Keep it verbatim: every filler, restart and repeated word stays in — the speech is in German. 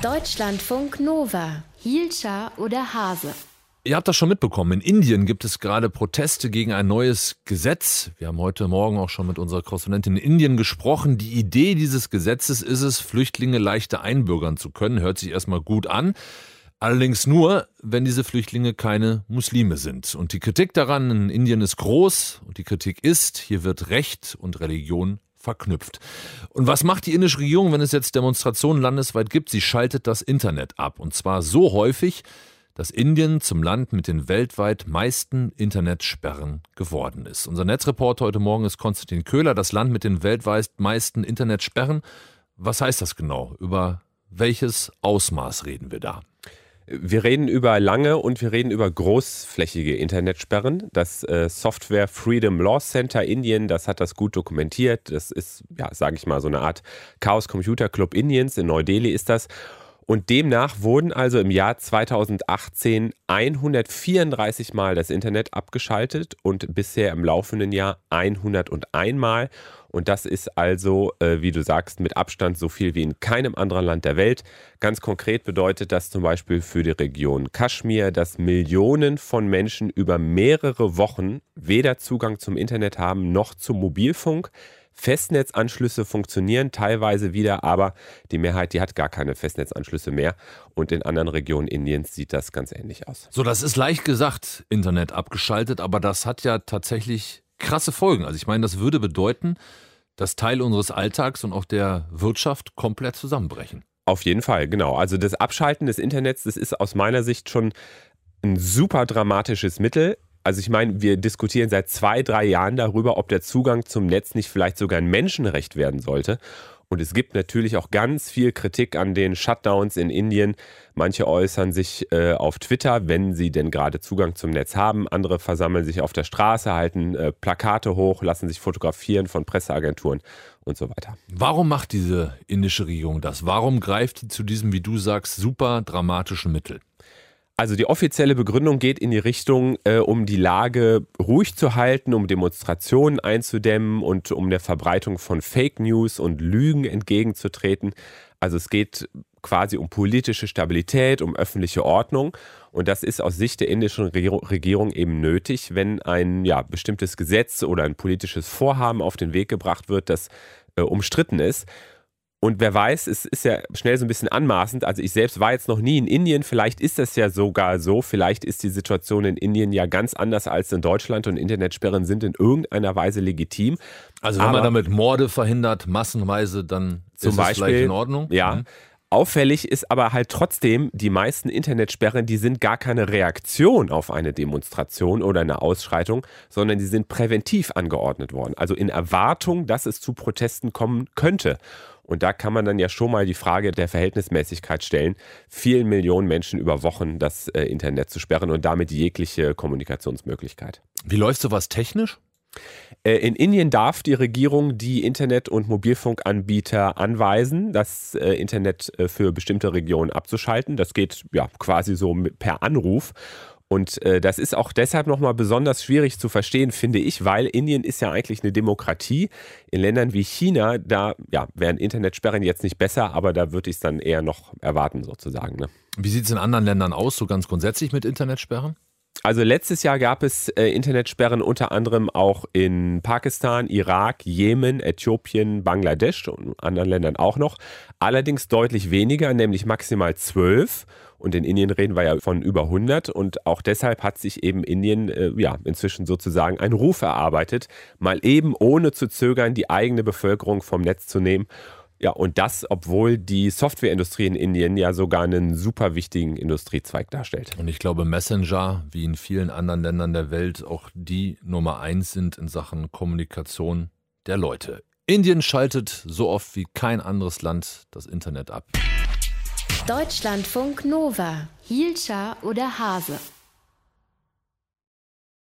Deutschlandfunk Nova, Hielscher oder Hase. Ihr habt das schon mitbekommen, in Indien gibt es gerade Proteste gegen ein neues Gesetz. Wir haben heute Morgen auch schon mit unserer Korrespondentin in Indien gesprochen. Die Idee dieses Gesetzes ist es, Flüchtlinge leichter einbürgern zu können. Hört sich erstmal gut an. Allerdings nur, wenn diese Flüchtlinge keine Muslime sind. Und die Kritik daran in Indien ist groß. Und die Kritik ist, hier wird Recht und Religion verknüpft. Und was macht die indische Regierung, wenn es jetzt Demonstrationen landesweit gibt? Sie schaltet das Internet ab. Und zwar so häufig, dass Indien zum Land mit den weltweit meisten Internetsperren geworden ist. Unser Netzreporter heute Morgen ist Konstantin Köhler, das Land mit den weltweit meisten Internetsperren. Was heißt das genau? Über welches Ausmaß reden wir da? Wir reden über lange und wir reden über großflächige Internetsperren. Das äh, Software Freedom Law Center Indien, das hat das gut dokumentiert. Das ist, ja, sage ich mal, so eine Art Chaos Computer Club Indiens. In Neu-Delhi ist das. Und demnach wurden also im Jahr zweitausendachtzehn hundertvierunddreißig Mal das Internet abgeschaltet und bisher im laufenden Jahr hunderteins Mal. Und das ist also, äh, wie du sagst, mit Abstand so viel wie in keinem anderen Land der Welt. Ganz konkret bedeutet das zum Beispiel für die Region Kaschmir, dass Millionen von Menschen über mehrere Wochen weder Zugang zum Internet haben noch zum Mobilfunk. Festnetzanschlüsse funktionieren teilweise wieder, aber die Mehrheit, die hat gar keine Festnetzanschlüsse mehr. Und in anderen Regionen Indiens sieht das ganz ähnlich aus. So, das ist leicht gesagt, Internet abgeschaltet, aber das hat ja tatsächlich krasse Folgen. Also ich meine, das würde bedeuten, dass Teile unseres Alltags und auch der Wirtschaft komplett zusammenbrechen. Auf jeden Fall, genau. Also das Abschalten des Internets, das ist aus meiner Sicht schon ein super dramatisches Mittel. Also ich meine, wir diskutieren seit zwei, drei Jahren darüber, ob der Zugang zum Netz nicht vielleicht sogar ein Menschenrecht werden sollte. Und es gibt natürlich auch ganz viel Kritik an den Shutdowns in Indien. Manche äußern sich äh, auf Twitter, wenn sie denn gerade Zugang zum Netz haben. Andere versammeln sich auf der Straße, halten äh, Plakate hoch, lassen sich fotografieren von Presseagenturen und so weiter. Warum macht diese indische Regierung das? Warum greift die zu diesem, wie du sagst, super dramatischen Mittel? Also die offizielle Begründung geht in die Richtung, äh, um die Lage ruhig zu halten, um Demonstrationen einzudämmen und um der Verbreitung von Fake News und Lügen entgegenzutreten. Also es geht quasi um politische Stabilität, um öffentliche Ordnung. Und das ist aus Sicht der indischen Regierung eben nötig, wenn ein ja, bestimmtes Gesetz oder ein politisches Vorhaben auf den Weg gebracht wird, das äh, umstritten ist. Und wer weiß, es ist ja schnell so ein bisschen anmaßend. Also ich selbst war jetzt noch nie in Indien. Vielleicht ist das ja sogar so. Vielleicht ist die Situation in Indien ja ganz anders als in Deutschland und Internetsperren sind in irgendeiner Weise legitim. Also wenn Aber man damit Morde verhindert, massenweise, dann zum ist Beispiel, es vielleicht in Ordnung. Ja. Mhm. Auffällig ist aber halt trotzdem, die meisten Internetsperren, die sind gar keine Reaktion auf eine Demonstration oder eine Ausschreitung, sondern die sind präventiv angeordnet worden. Also in Erwartung, dass es zu Protesten kommen könnte. Und da kann man dann ja schon mal die Frage der Verhältnismäßigkeit stellen, vielen Millionen Menschen über Wochen das äh, Internet zu sperren und damit jegliche Kommunikationsmöglichkeit. Wie läuft sowas technisch? In Indien darf die Regierung die Internet- und Mobilfunkanbieter anweisen, das Internet für bestimmte Regionen abzuschalten. Das geht ja quasi so per Anruf. Und das ist auch deshalb nochmal besonders schwierig zu verstehen, finde ich, weil Indien ist ja eigentlich eine Demokratie. In Ländern wie China, da ja, wären Internetsperren jetzt nicht besser, aber da würde ich es dann eher noch erwarten sozusagen. Ne? Wie sieht es in anderen Ländern aus, so ganz grundsätzlich mit Internetsperren? Also letztes Jahr gab es äh, Internetsperren unter anderem auch in Pakistan, Irak, Jemen, Äthiopien, Bangladesch und anderen Ländern auch noch. Allerdings deutlich weniger, nämlich maximal zwölf. Und in Indien reden wir ja von über hundert. Und auch deshalb hat sich eben Indien äh, ja, inzwischen sozusagen einen Ruf erarbeitet, mal eben ohne zu zögern die eigene Bevölkerung vom Netz zu nehmen. Ja, und das, obwohl die Softwareindustrie in Indien ja sogar einen super wichtigen Industriezweig darstellt. Und ich glaube, Messenger, wie in vielen anderen Ländern der Welt, auch die Nummer eins sind in Sachen Kommunikation der Leute. Indien schaltet so oft wie kein anderes Land das Internet ab. Deutschlandfunk Nova, Hielscher oder Hase.